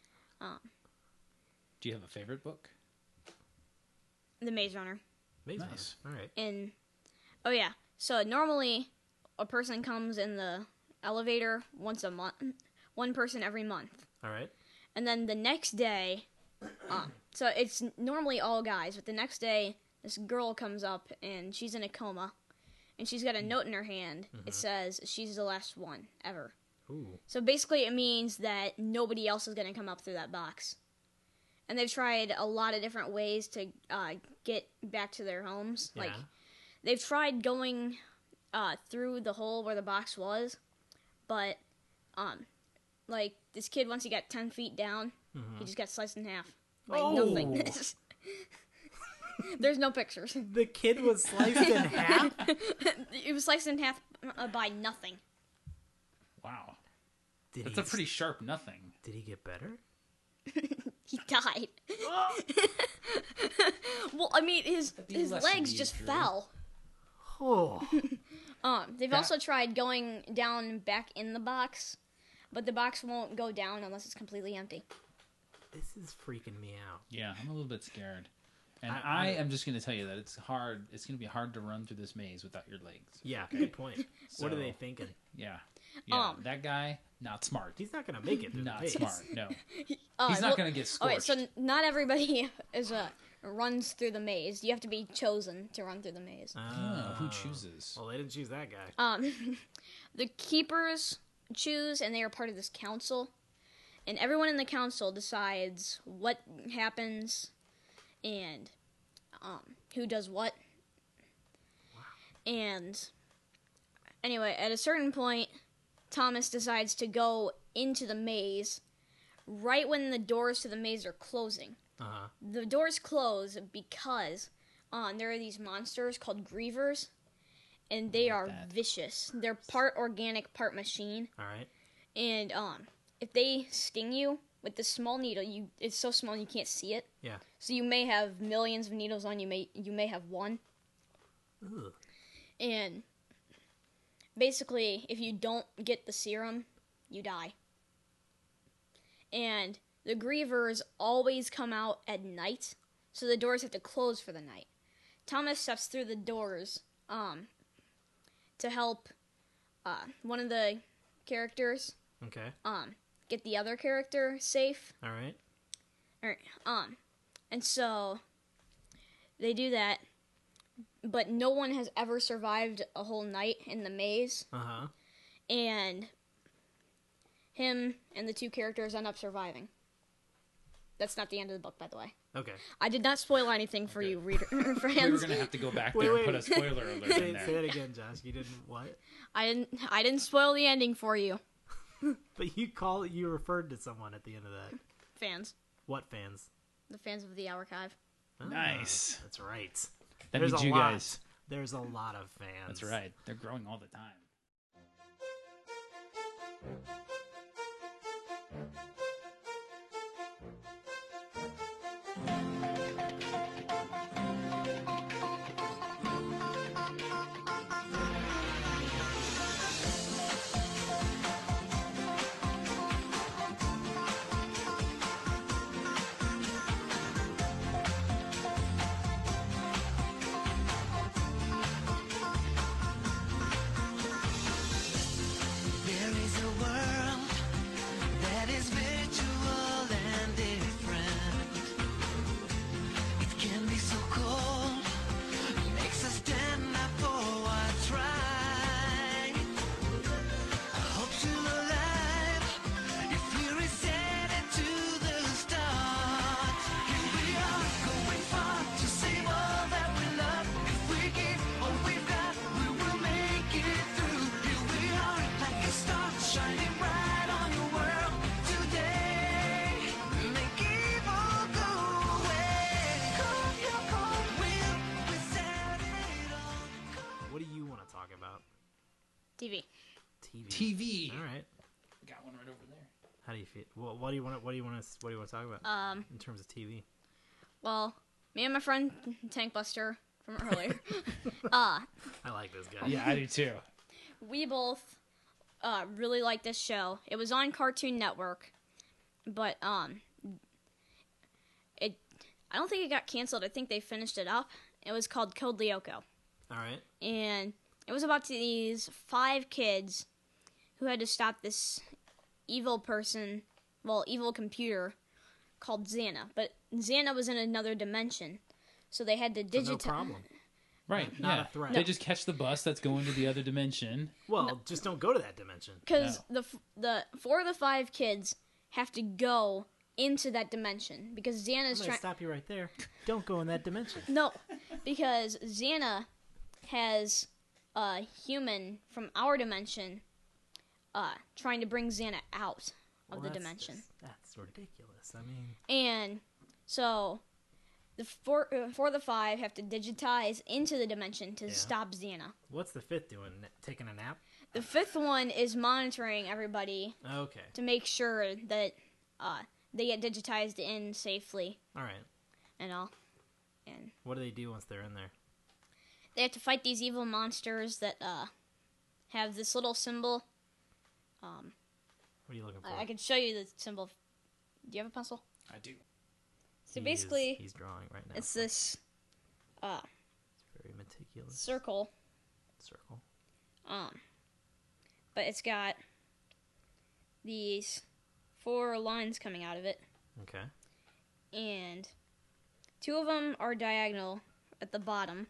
Do you have a favorite book? The Maze Runner. Maze Nice. Runner. All right. And oh yeah, so normally a person comes in the elevator once a month, one person every month, All right. and then the next day, so it's normally all guys, but the next day this girl comes up and she's in a coma, and she's got a note in her hand. It says she's the last one ever. Ooh. So basically, it means that nobody else is going to come up through that box. And they've tried a lot of different ways to get back to their homes. Yeah. Like, they've tried going through the hole where the box was, but, like, this kid, once he got 10 feet down, he just got sliced in half. Like, nothing. There's no pictures. The kid was sliced in half? It was sliced in half by nothing. Wow. Did That's he, a pretty sharp nothing. Did he get better? He died. Well, I mean, his be less legs than just Drew. fell. Oh. They've also tried going down back in the box, but the box won't go down unless it's completely empty. This is freaking me out. Yeah, I'm a little bit scared. And I am just going to tell you that it's hard. It's going to be hard to run through this maze without your legs. Yeah, good point. What are So- they thinking? Yeah. Yeah, that guy, not smart. He's not going to make it through Not the maze. smart, no. He's well, not going to get Okay, scorched. so not everybody runs through the maze. You have to be chosen to run through the maze. Oh, who chooses? Well, they didn't choose that guy. The keepers choose, and they are part of this council. And everyone in the council decides what happens and who does what. And anyway, at a certain point, Thomas decides to go into the maze right when the doors to the maze are closing. Uh-huh. The doors close because there are these monsters called Grievers, and they are that. vicious. They're part organic, part machine. All right. And if they sting you with this small needle, it's so small you can't see it. Yeah. So you may have millions of needles on you. You may have one. Ugh. And basically, if you don't get the serum, you die. And the Grievers always come out at night, so the doors have to close for the night. Thomas steps through the doors to help one of the characters Okay. get the other character safe. All right. And so they do that, but no one has ever survived a whole night in the maze, Uh-huh. and him and the two characters end up surviving. That's not the end of the book, by the way. Okay. I did not spoil anything for you, reader We were fans. gonna have to go back Wait, there wait. and put a spoiler alert in Say there. that again, Josh. You didn't what? I didn't spoil the ending for you, But you referred to someone at the end of that. fans. What fans? The fans of the archive. Ah, Nice. That's right. That There's means a you lot. guys. There's a lot of fans. That's right. They're growing all the time. There is a world that is virtual and different. It can be so cold, makes us stand up for what's right. I hope you're alive if we reset it to the start. Here we are, going far to save all that we love. If we give all we've got, we will make it through. Here we are, like a star shining bright on your world today. Make evil go away. Cold, your cold will, we set it all. What do you want to talk about? TV. TV. TV. All right. Got one right over there. How do you feel? Well, what do you want to talk about? In terms of TV. Well, me and my friend Tank Buster from earlier, I like this guy. Yeah, I do too. we both really like this show. It was on Cartoon Network, but I don't think it got canceled. I think they finished it up. It was called Code Lyoko, All right. and it was about these 5 kids who had to stop this evil computer called Xana. But Xana was in another dimension, so they had to So digitize. no problem. Right. Not yeah. a threat. They just catch the bus that's going to the other dimension. Well, just don't go to that dimension. Because the 4 of the 5 kids have to go into that dimension because I'm Xana's gonna trying. stop you right there. Don't go in that dimension. No, because Xana has a human from our dimension trying to bring Xana out of the Well, dimension. That's ridiculous. I mean, And so the 4 of the 5 have to digitize into the dimension to stop Xana. what's the 5th doing? Taking a nap? The 5th one is monitoring everybody Okay. to make sure that they get digitized in safely All right. and all. And What do they do once they're in there? they have to fight these evil monsters that have this little symbol. What are you looking for? I can show you the symbol. Do you have a pencil? I do. So basically, he's drawing right now. it's this very meticulous circle, circle. but it's got these 4 lines coming out of it, Okay. and 2 of them are diagonal at the bottom.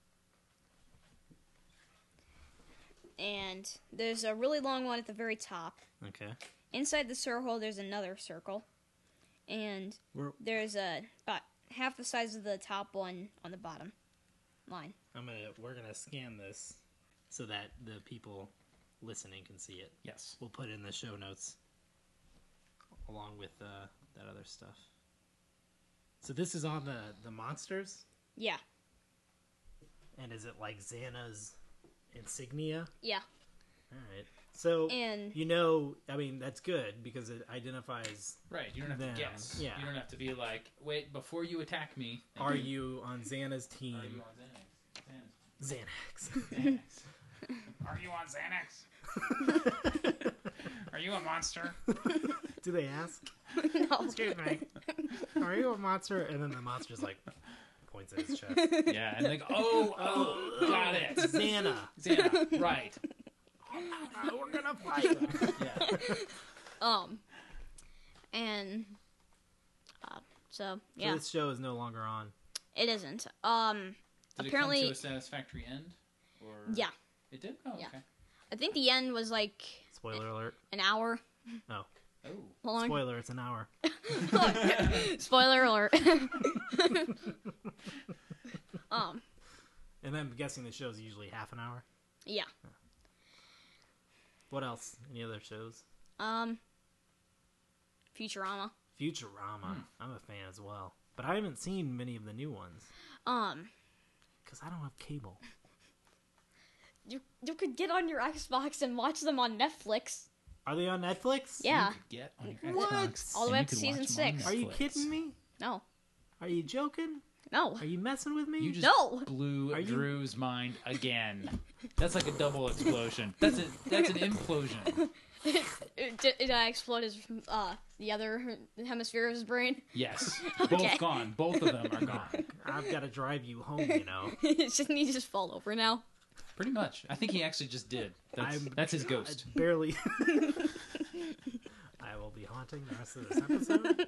And there's a really long one at the very top. Okay. Inside the circle, there's another circle. And there's about half the size of the top one on the bottom line. We're gonna scan this so that the people listening can see it. Yes. We'll put it in the show notes along with that other stuff. So this is on the monsters, Yeah. and is it like Xana's insignia? Yeah. All right. So And- I mean, that's good because it identifies. Right. You don't have Them, to guess. yeah. You don't have to be like, wait, before you attack me. Are you on Xana's Are team? you on Xanax? Xanax. Xanax. Are you on Xanax? Are you a monster? Do they ask? No. Excuse me. Are you a monster? And then the monster's like points at his chest. Yeah, and like, oh, got it. Xana. Xana, right. We're gonna fight. Yeah. And so So yeah, this show is no longer on. it isn't. Did Apparently, it come to a satisfactory end? Or... yeah. It did? Oh, Yeah. okay. I think the end was like Spoiler alert. an hour. Oh. Oh. long. Spoiler, it's an hour. Spoiler alert. And I'm guessing the show's usually half an hour. Yeah. What else? Any other shows? Futurama. Futurama. I'm a fan as well. But I haven't seen many of the new ones. Because I don't have cable. You could get on your Xbox and watch them on Netflix. Are they on Netflix? Yeah. You could get on your What? Xbox, All the and way you up to could season watch them on 6. Are you Netflix. kidding me? No. Are you joking? No. Are you messing with me? You just No. blew Are you- Drew's mind again. That's like a double explosion. That's an implosion. Did I explode his, the other hemisphere of his brain? Yes. Okay. Both gone. Both of them are gone. I've got to drive you home, you know. Shouldn't he just fall over now? Pretty much. I think he actually just did. That's his ghost. I barely. I will be haunting the rest of this episode.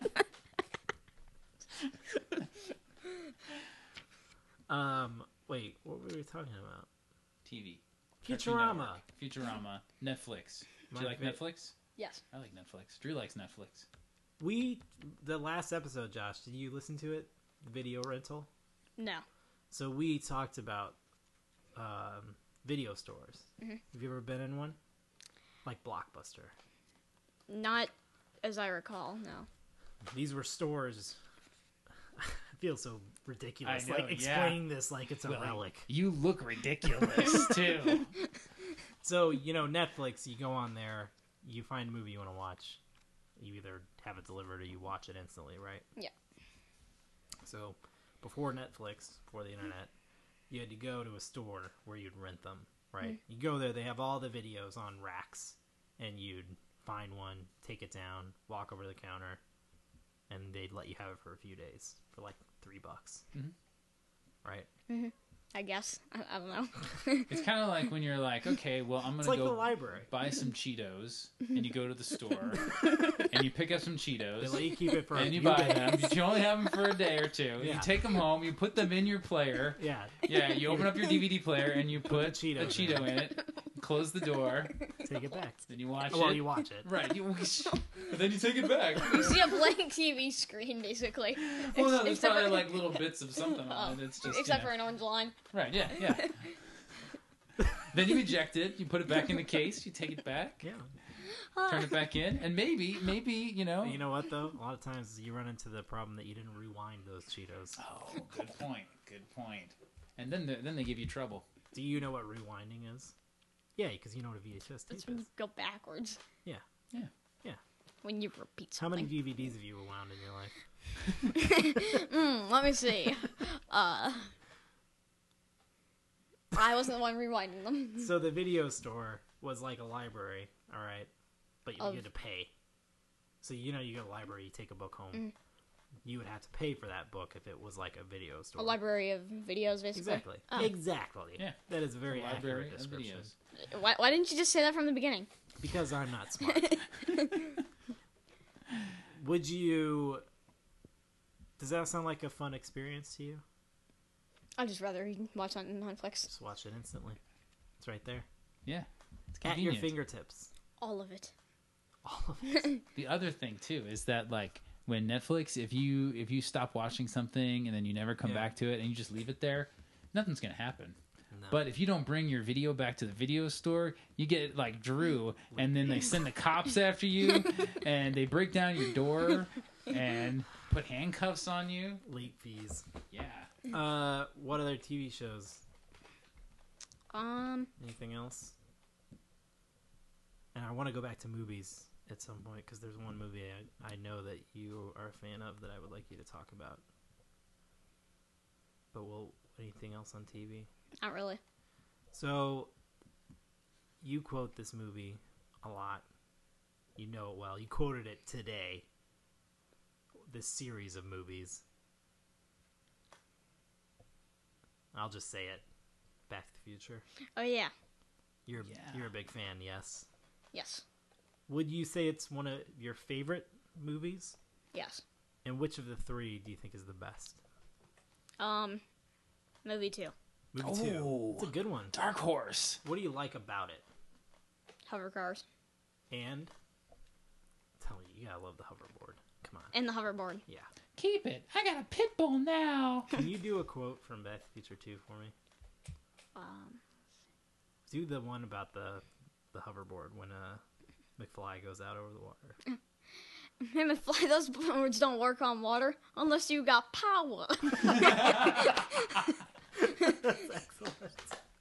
Wait, what were we talking about? TV. Cartoon Futurama. Network. Futurama. Netflix. Do you like Netflix? Yes. I like Netflix. Drew likes Netflix. The last episode, Josh, did you listen to it? The video rental? No. So we talked about video stores. Mm-hmm. Have you ever been in one? Like Blockbuster. Not as I recall, no. These were stores. I feel so ridiculous. I know, like explaining this like it's a relic. You look ridiculous, too. So, Netflix, you go on there, you find a movie you want to watch. You either have it delivered or you watch it instantly, right? Yeah. So, before Netflix, before the internet, you had to go to a store where you'd rent them, right? You go there, they have all the videos on racks, and you'd find one, take it down, walk over to the counter, and they'd let you have it for a few days for like $3. Right? I guess. I don't know. It's kind of like when you're like, okay, well, I'm It's going like to the go library. buy some Cheetos, and you go to the store, and you pick up some They Cheetos, let you keep it for a and you few buy days. them. But you only have them for a day or two. Yeah. You take them home, you put them in your player. Yeah. Yeah, you open up your DVD player, and you put a Cheetos Cheeto in it, close the door, Take it back. then you watch Well, it. you watch it. Right, but then you take it back. You see a blank TV screen, basically. Well, no, there's Except probably for- like little bits of something on it. It's just Except for an orange line. right, yeah. Then you eject it, you put it back in the case, you take it back, Yeah. turn it back in, and maybe You know what, though? A lot of times you run into the problem that you didn't rewind those Cheetos. Oh, good point. And then they give you trouble. Do you know what rewinding is? Yeah, because you know what a VHS That's tape when is. you go backwards. Yeah. When you repeat How many something. DVDs have you rewound in your life? Let me see. I wasn't the one rewinding them. So the video store was like a library, all right? But you Of- had to pay. So you go to the library, you take a book home. Mm. You would have to pay for that book if it was like a video store. A library of videos, basically. Exactly. Oh. Exactly. Yeah. That is a very Library accurate of description. videos. Why didn't you just say that from the beginning? Because I'm not smart. Would you... Does that sound like a fun experience to you? I'd just rather watch on Netflix. Just watch it instantly. It's right there. Yeah, it's At your convenient. fingertips. All of it. All of it. The other thing too is that like when Netflix, if you stop watching something and then you never come Yeah. back to it and you just leave it there, nothing's gonna happen. No. But if you don't bring your video back to the video store, you get like Drew, and then they send the cops after you, and they break down your door and put handcuffs on you. Late fees. Yeah. What other TV shows? Anything else? And I want to go back to movies at some point because there's one movie I know that you are a fan of that I would like you to talk about. But anything else on TV? Not really. So, you quote this movie a lot. You know it well. You quoted it today. This series of movies. I'll just say it. Back to the Future. Oh, yeah. You're Yeah. a big fan, yes. Yes. Would you say it's one of your favorite movies? Yes. And which of the three do you think is the best? Movie 2. Movie 2. Oh. It's a good one. Dark Horse. What do you like about it? Hover cars. And I'm telling you, You gotta love the hoverboard. Come on. And the hoverboard. Yeah. Keep it. I got a pit bull now. Can you do a quote from Back to the Future 2 for me? Do the one about the hoverboard when McFly goes out over the water. Hey, McFly, those boards don't work on water unless you got power. That's excellent.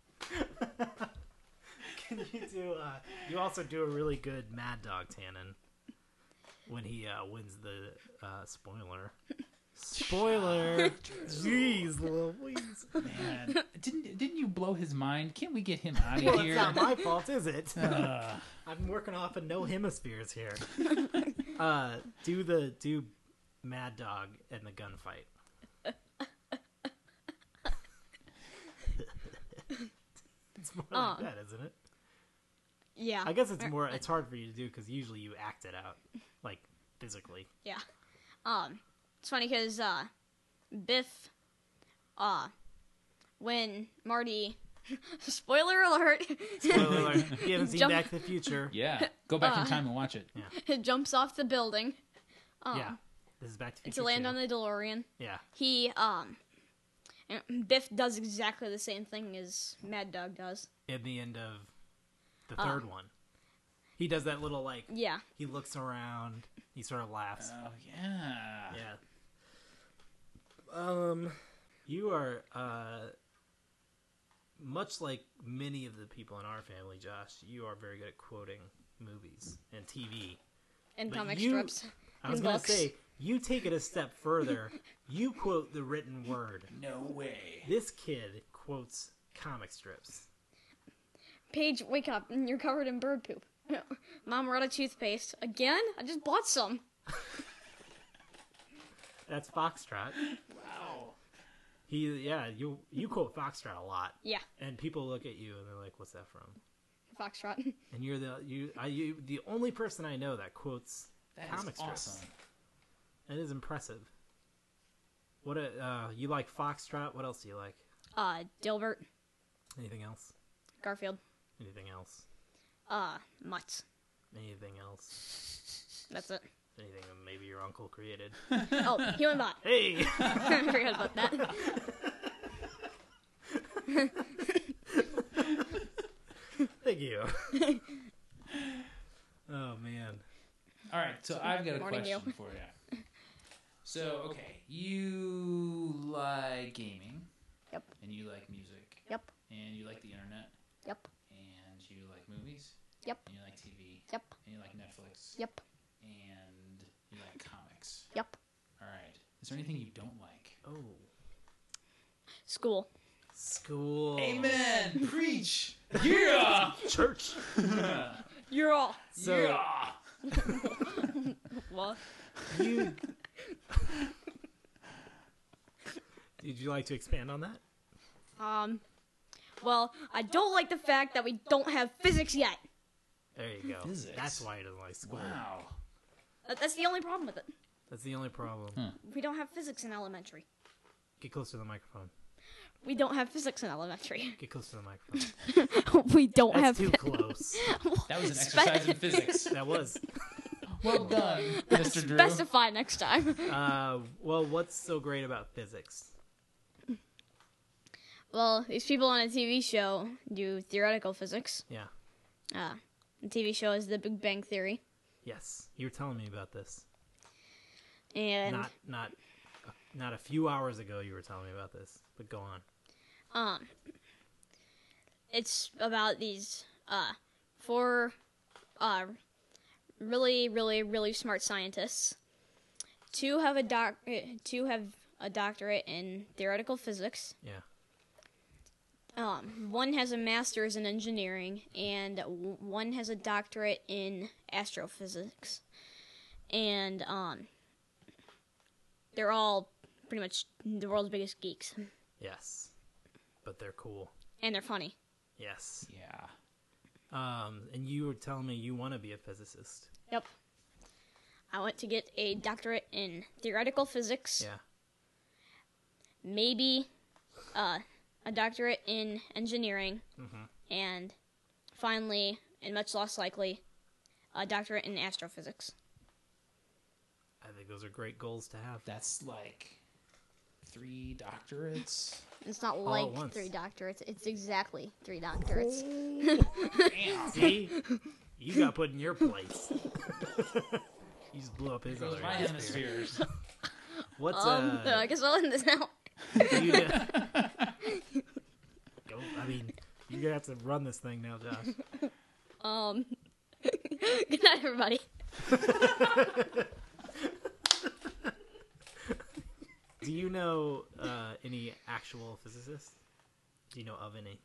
Can you do? You also do a really good Mad Dog Tannen when he wins the spoiler. Spoiler. Jeez, Louise. Man, didn't you blow his mind? Can't we get him out of Well, here? it's not my fault, is it? I'm working off of no hemispheres here. Do Mad Dog and the gunfight. It's more like that, isn't it? Yeah. I guess it's more. It's hard for you to do because usually you act it out, like physically. Yeah. It's funny because Biff, when Marty, spoiler alert, Spoiler alert, if you haven't seen Jump- Back to the Future, Yeah, go back in time and watch it. jumps off the building yeah, this is Back to the Future to land 2. on the DeLorean. Yeah, He, Biff does exactly the same thing as Mad Dog does. at the end of the third one, he does that little like. Yeah. He looks around. He sort of laughs. Oh yeah. Yeah. You are much like many of the people in our family, Josh. You are very good at quoting movies and TV. And But comic you- strips. I was and going to books. say, you take it a step further. You quote the written word. No way. This kid quotes comic strips. Paige, wake up. You're covered in bird poop. Mom, we're out of toothpaste. Again? I just bought some. That's Foxtrot. Wow. You quote Foxtrot a lot. Yeah. And people look at you and they're like, "What's that from?" Foxtrot. And you're the only person I know that quotes That comic is strips. awesome. It is impressive. What you like Foxtrot? What else do you like? Dilbert. Anything else? Garfield. Anything else? Mutts. Anything else? That's it. Anything that maybe your uncle created? Oh, Human Bot. Hey! I forgot about that. Thank you. Oh man. All right, so I've got a Morning, question Neil. for you. So, okay, you like gaming. Yep. And you like music. Yep. And you like the internet. Yep. And you like movies. Yep. And you like TV. Yep. And you like Netflix. Yep. And you like comics. Yep. All right. Is there anything you don't like? Oh. School. School. Amen. Preach. Yeah. Church. You're all. So Yeah. What? you. Did you like to expand on that? Well, I don't like the fact that we don't have physics yet. There you go. Physics. That's why he doesn't like school. Wow. That's the only problem with it. That's the only problem. We don't have physics in elementary. Get close to the microphone. We don't have physics in elementary. Get close to the microphone. We don't That's have. too close. That was an exercise in physics. That was. Well done, Mr. Drew. Specify next time. Well, what's so great about physics? Well, these people on a TV show do theoretical physics. Yeah. The TV show is The Big Bang Theory, Yes. You were telling me about this. and Not a few hours ago you were telling me about this. But go on. it's about these four really, really, really smart scientists. Two have a doctorate in theoretical physics. Yeah. One has a master's in engineering, and one has a doctorate in astrophysics. And they're all pretty much the world's biggest geeks, Yes. But they're cool. and they're funny. Yes. Yeah. And you were telling me you want to be a physicist. Yep. I went to get a doctorate in theoretical physics. Yeah. Maybe a doctorate in engineering, and finally, and much less likely, a doctorate in astrophysics. like those are great goals to have. That's like 3 doctorates. It's not at like once. 3 doctorates. It's exactly 3 doctorates. Damn. See? You got put in your place. You just blew up his Those other my hemisphere. hemispheres. What's I guess I'll end this now. you go, I mean, you're gonna have to run this thing now, Josh. Good night, everybody. Do you know any actual physicists? Do you know of any?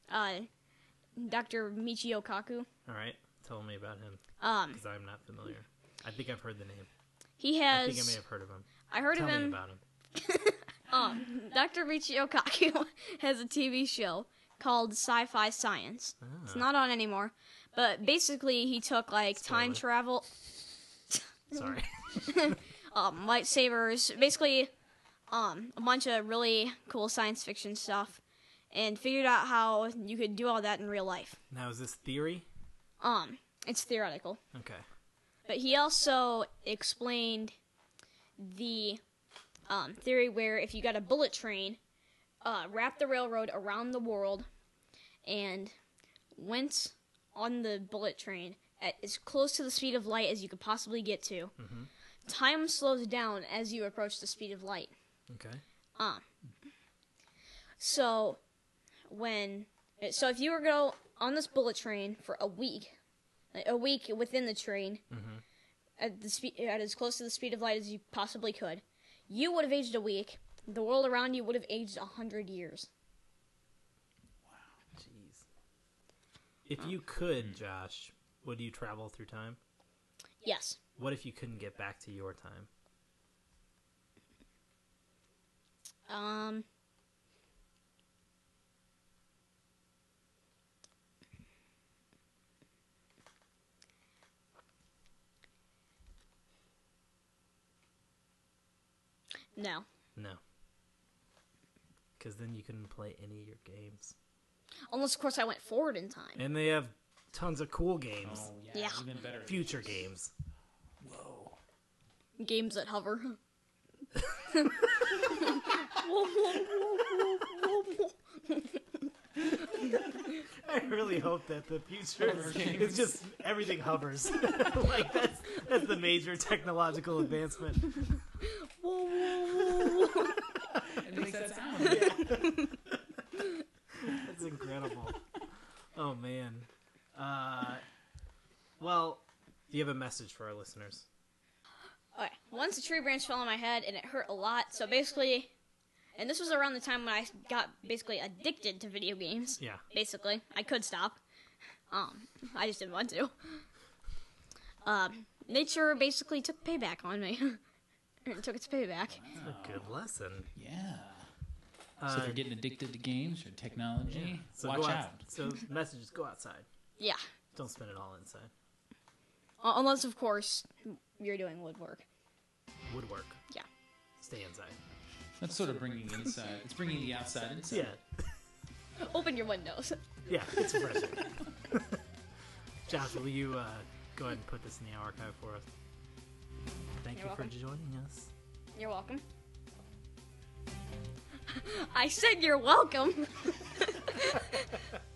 Dr. Michio Kaku. All right, tell me about him because I'm not familiar. I think I've heard the name. He I think I has. may have heard of him. I heard Tell of me him. about him. Dr. Michio Kaku has a TV show called Sci-Fi Science. It's not on anymore, but basically he took like time Spoiler. travel, Sorry. lightsabers, basically a bunch of really cool science fiction stuff, and figured out how you could do all that in real life. Now, is this theory? It's theoretical. Okay. But he also explained the theory where if you got a bullet train, wrap the railroad around the world, and went on the bullet train at as close to the speed of light as you could possibly get to, time slows down as you approach the speed of light. Okay. So if you were to go on this bullet train for a week within the train, at as close to the speed of light as you possibly could, you would have aged a week. The world around you would have aged 100 years. Jeez. If you could, Josh, would you travel through time? Yes. What if you couldn't get back to your time? No. No. Because then you couldn't play any of your games. Unless, of course, I went forward in time. And they have tons of cool games. Oh, Yeah. Even better. Future games. Whoa. Games that hover. I really hope that the future is just everything hovers. Like that's the major technological advancement. It makes that sound. That's incredible. Oh man. Well, do you have a message for our listeners? Okay. Once a tree branch fell on my head and it hurt a lot, so basically, and this was around the time when I got basically addicted to video games. Yeah. Basically, I could stop. I just didn't want to. Nature basically took payback on me. It took its payback. That's a good lesson. Yeah. So if you're getting addicted to games or technology, So watch go out. So the message is go outside. Yeah. Don't spend it all inside. Unless, of course, you're doing woodwork. Woodwork. Yeah. Stay inside. That's sort of bringing inside. It's bringing the outside inside. Yeah. Open your windows. Yeah, it's fresh. Josh, will you go ahead and put this in the archive for us? Thank You're you for welcome. joining us. You're welcome. I said you're welcome.